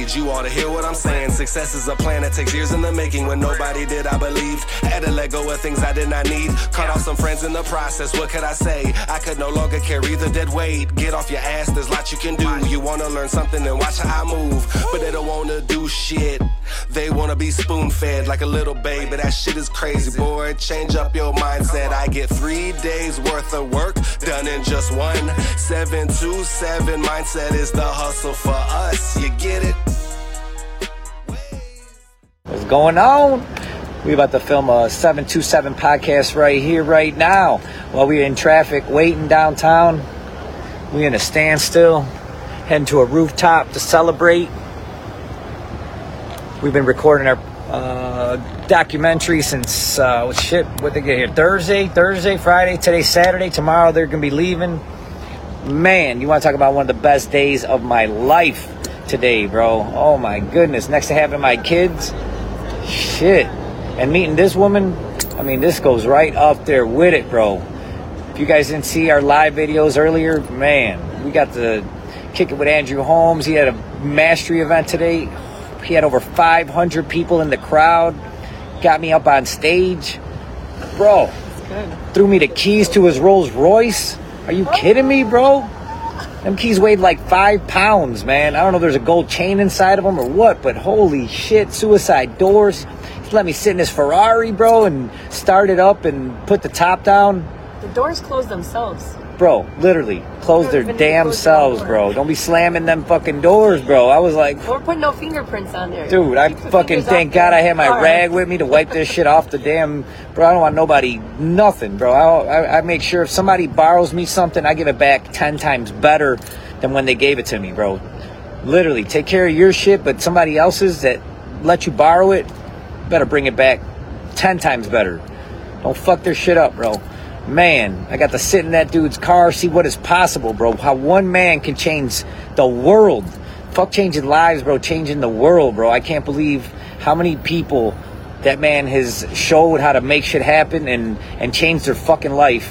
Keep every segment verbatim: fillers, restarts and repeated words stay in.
stage. You ought to hear what I'm saying. Success is a plan that takes years in the making. When nobody did, I believed. Had to let go of things I did not need. Cut off some friends in the process. What could I say? I could no longer carry the dead weight. Get off your ass, there's lots you can do. You wanna learn something, then watch how I move. But they don't wanna do shit. They wanna be spoon-fed like a little baby. That shit is crazy, boy. Change up your mindset. I get three days worth of work done in just one. Seven two seven mindset is the hustle for us. You get it? What's going on? We about to film a seven two seven podcast right here, right now. While we're in traffic waiting downtown. We in a standstill, heading to a rooftop to celebrate. We've been recording our uh, documentary since, uh, shit, what they get here? Thursday, Thursday, Friday, today's Saturday. Tomorrow they're going to be leaving. Man, you want to talk about one of the best days of my life today, bro. Oh my goodness. Next to having my kids. Shit. And meeting this woman, I mean, this goes right up there with it, bro. If you guys didn't see our live videos earlier, man, we got to kick it with Andrew Holmes. He had a mastery event today. He had over five hundred people in the crowd. Got me up on stage. Bro, threw me the keys to his Rolls Royce. Are you kidding me, bro? Them keys weighed like five pounds, man. I don't know if there's a gold chain inside of them or what, but holy shit, suicide doors. He let me sit in his Ferrari, bro, and start it up and put the top down. The doors close themselves. Bro, literally, close their damn selves, bro. Don't be slamming them fucking doors, bro. I was like... We're putting no fingerprints on there. Dude, I fucking thank God I had my rag with me to wipe this shit off the damn... Bro, I don't want nobody, nothing, bro. I, I, I make sure if somebody borrows me something, I give it back ten times better than when they gave it to me, bro. Literally, take care of your shit, but somebody else's that let you borrow it, better bring it back ten times better. Don't fuck their shit up, bro. Man, I got to sit in that dude's car, see what is possible, bro. How one man can change the world. Fuck changing lives, bro. Changing the world, bro. I can't believe how many people that man has showed how to make shit happen and, and change their fucking life.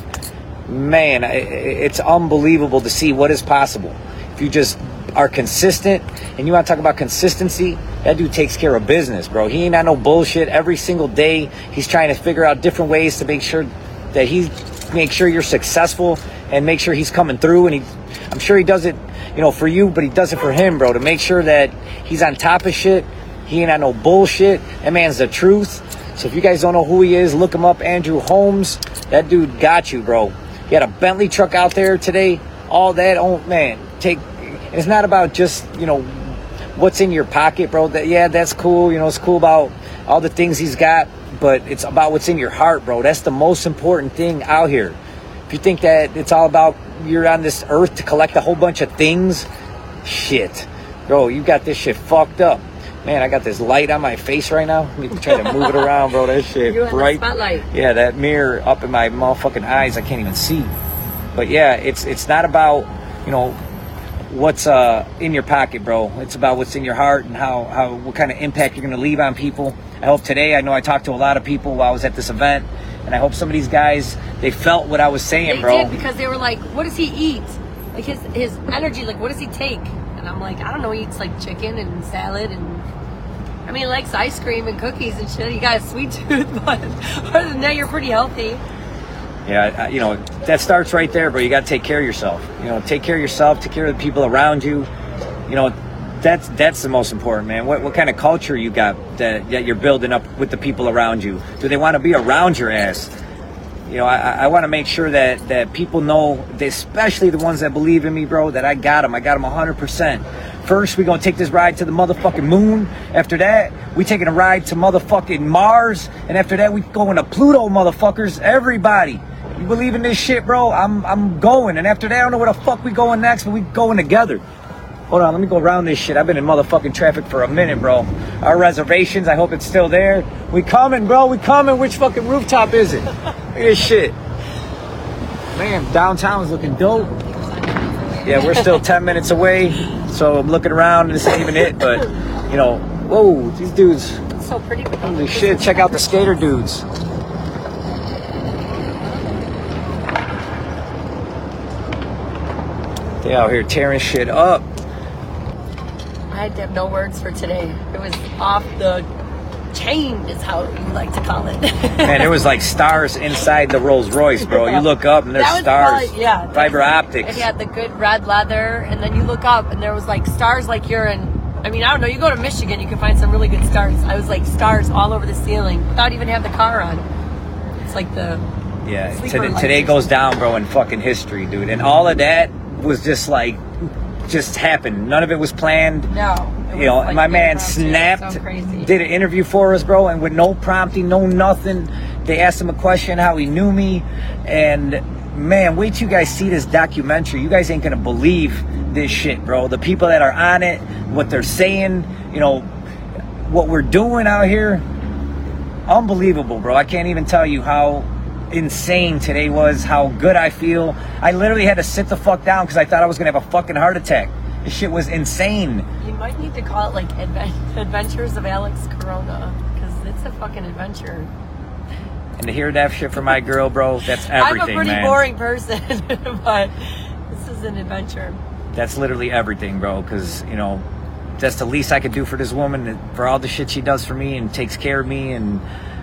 Man, it's unbelievable to see what is possible. If you just are consistent, and you want to talk about consistency, that dude takes care of business, bro. He ain't got no bullshit. Every single day, he's trying to figure out different ways to make sure that he make sure you're successful and make sure he's coming through. And he, I'm sure he does it, you know, for you, but he does it for him, bro, to make sure that he's on top of shit. He ain't on no bullshit. That man's the truth. So if you guys don't know who he is, look him up, Andrew Holmes. That dude got you, bro. He had a Bentley truck out there today. All that, oh man, take. It's not about just, you know, what's in your pocket, bro. That yeah, that's cool. You know, it's cool about all the things he's got. But it's about what's in your heart, bro. That's the most important thing out here. If you think that it's all about you're on this earth to collect a whole bunch of things, shit. Bro, you got this shit fucked up. Man, I got this light on my face right now. Let me try to move it around, bro. That shit You're bright. Spotlight. Yeah, that mirror up in my motherfucking eyes, I can't even see. But yeah, it's it's not about, you know, what's uh in your pocket, bro. It's about what's in your heart and how, how what kind of impact you're gonna leave on people. I hope today, I know I talked to a lot of people while I was at this event, and I hope some of these guys, they felt what I was saying, they bro. They did, because they were like, what does he eat? Like his his energy, like what does he take? And I'm like, I don't know, he eats like chicken and salad and I mean, he likes ice cream and cookies and shit. He got a sweet tooth, but other than that, you're pretty healthy. Yeah, I, you know, that starts right there, bro. You got to take care of yourself. You know, take care of yourself, take care of the people around you. You know, that's that's the most important, man. What what kind of culture you got that, that you're building up with the people around you? Do they want to be around your ass? You know, I, I want to make sure that, that people know, especially the ones that believe in me, bro, that I got them. I got them one hundred percent. First, we're going to take this ride to the motherfucking moon. After that, we taking a ride to motherfucking Mars. And after that, we going to Pluto, motherfuckers. Everybody. You believe in this shit, bro? I'm I'm going. And after that, I don't know where the fuck we going next, but we going together. Hold on, let me go around this shit. I've been in motherfucking traffic for a minute, bro. Our reservations, I hope it's still there. We coming, bro. We coming. Which fucking rooftop is it? Look at this shit. Man, downtown's looking dope. Yeah, we're still ten minutes away. So I'm looking around. This ain't even it, but, you know, whoa, these dudes. It's so pretty. Holy shit, check out the skater dudes. They out here tearing shit up. I have no words for today. It was off the chain, is how you like to call it. Man, there was like stars inside the Rolls Royce, bro. You look up and there's That was stars. probably- yeah, Fiber optics. It had the good red leather, and then you look up and there was like stars like you're in. I mean, I don't know. You go to Michigan, you can find some really good stars. I was like stars all over the ceiling without even having the car on. It's like the Yeah, sleeper today, lights today or goes something. down, bro, in fucking history, dude. And all of that was just like, just happened. None of it was planned. No. it You know, was, like, my man impromptu. snapped, So crazy. did an interview for us, bro, and with no prompting, no nothing. They asked him a question, how he knew me, and man, wait till you guys see this documentary. You guys ain't gonna believe this shit, bro. The people that are on it, what they're saying, you know, what we're doing out here, unbelievable, bro. I can't even tell you how insane today was, how good I feel. I literally had to sit the fuck down because I thought I was gonna have a fucking heart attack. This shit was insane. You might need to call it like Adve- Adventures of Alex Corona, because it's a fucking adventure. And to hear that shit from my girl, bro, that's everything, I'm a pretty man. boring person, but this is an adventure. That's literally everything, bro, because, you know, that's the least I could do for this woman, for all the shit she does for me and takes care of me and,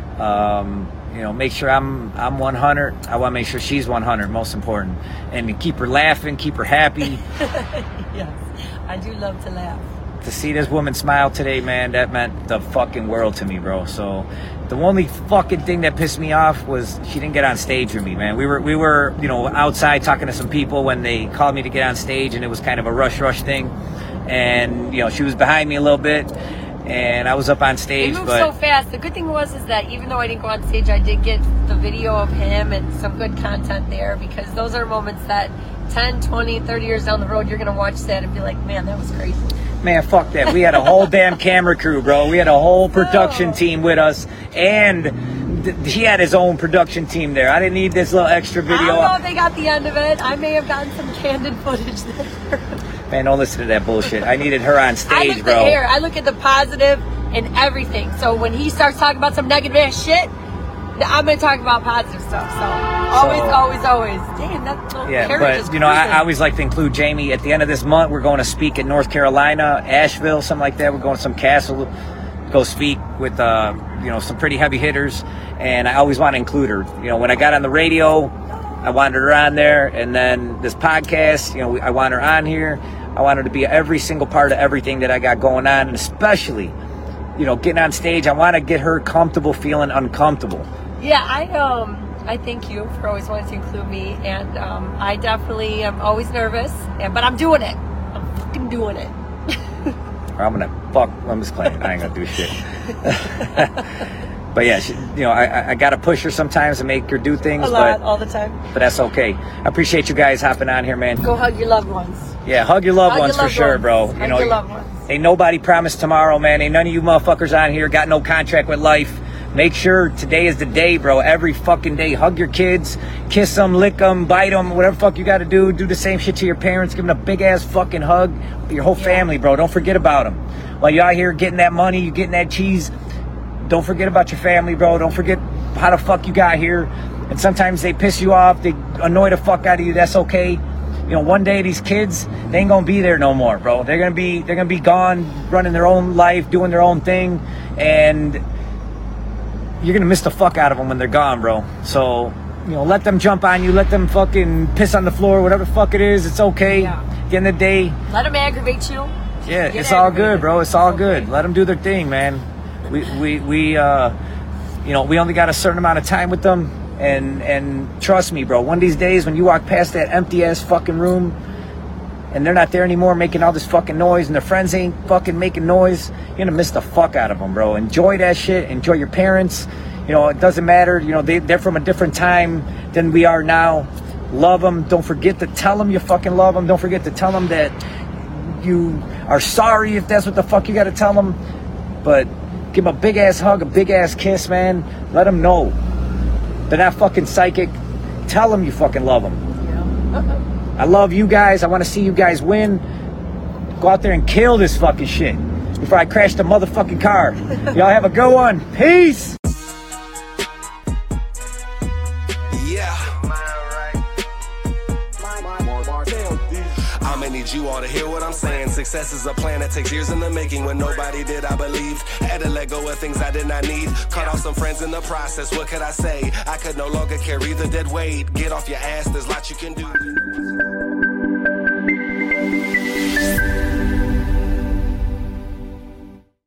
um, you know, make sure I'm I'm one hundred. I want to make sure she's one hundred, most important. And to keep her laughing, keep her happy. Yes, I do love to laugh. To see this woman smile today, man, that meant the fucking world to me, bro. So the only fucking thing that pissed me off was she didn't get on stage with me, man. We were, we were, you know, outside talking to some people when they called me to get on stage, and it was kind of a rush, rush thing. And, you know, she was behind me a little bit, and I was up on It stage, moved but so fast. The good thing was is that even though I didn't go on stage, I did get the video of him and some good content there, because those are moments that ten, twenty, thirty years down the road, you're going to watch that and be like, man, that was crazy. man, fuck that. We had a whole damn camera crew, bro. We had a whole production team with us, and th- he had his own production team there. I didn't need this little extra I video. don't know if they got the end of it. I may have gotten some candid footage there. Man, don't listen to that bullshit. I needed her on I look stage, at bro. the hair. I look at the positive in everything. So when he starts talking about some negative ass shit, I'm going to talk about positive stuff. So always, So- always, always. Damn, that little Yeah, carriage is but you know, I, cruising. I always like to include Jamie. At the end of this month, we're going to speak in North Carolina, Asheville, something like that. We're going to some castle, go speak with uh, you know, some pretty heavy hitters, and I always want to include her. You know, when I got on the radio, I wanted her on there, and then this podcast, you know, we, I want her on here. I want her to be every single part of everything that I got going on, and especially, you know, getting on stage. I want to get her comfortable feeling uncomfortable. Yeah, I um, I thank you for always wanting to include me, and um, I definitely am always nervous, and but I'm doing it. I'm fucking doing it. Or I'm gonna fuck. I'm just playing. I ain't gonna do shit. But yeah, she, you know, I, I gotta push her sometimes and make her do things, A lot, but all the time. but that's okay. I appreciate you guys hopping on here, man. Go hug your loved ones. Yeah, hug your loved Hug your ones for loved sure, ones. bro. Hug You know, your loved ones. ain't nobody promised tomorrow, man. Ain't none of you motherfuckers on here got no contract with life. Make sure today is the day, bro. Every fucking day. Hug your kids, kiss them, lick them, bite them, whatever the fuck you got to do. Do the same shit to your parents. Give them a big ass fucking hug. Your whole Yeah. family, bro. Don't forget about them. While you're out here getting that money, you getting that cheese, don't forget about your family, bro. Don't forget how the fuck you got here. And sometimes they piss you off. They annoy the fuck out of you. That's okay. You know, one day these kids, they ain't gonna be there no more, bro. They're gonna be, they're gonna be gone, running their own life, doing their own thing, and you're gonna miss the fuck out of them when they're gone, bro. So, you know, let them jump on you, let them fucking piss on the floor, whatever the fuck it is. It's okay. Yeah. At the end of the day, Let them aggravate you. yeah, Get it's all good, aggravated. bro. It's all It's good. okay. Let them do their thing, man. We we we uh, you know, we only got a certain amount of time with them, and and trust me, bro. One of these days, when you walk past that empty ass fucking room, and they're not there anymore, making all this fucking noise, and their friends ain't fucking making noise, you're gonna miss the fuck out of them, bro. Enjoy that shit. Enjoy your parents. You know, it doesn't matter. You know, they they're from a different time than we are now. Love them. Don't forget to tell them you fucking love them. Don't forget to tell them that you are sorry if that's what the fuck you got to tell them. But give them a big ass hug, a big ass kiss, man. Let them know they're not fucking psychic. Tell them you fucking love them. Yeah. I love you guys. I want to see you guys win. Go out there and kill this fucking shit before I crash the motherfucking car. Y'all have a good one. Peace. Yeah. I'm in these need you all to hear what I'm saying. Success is a plan that takes years in the making. When nobody did, I believe. Had to let go of things I did not need. Cut off some friends in the process. What could I say? I could no longer carry the dead weight. Get off your ass, there's lots you can do.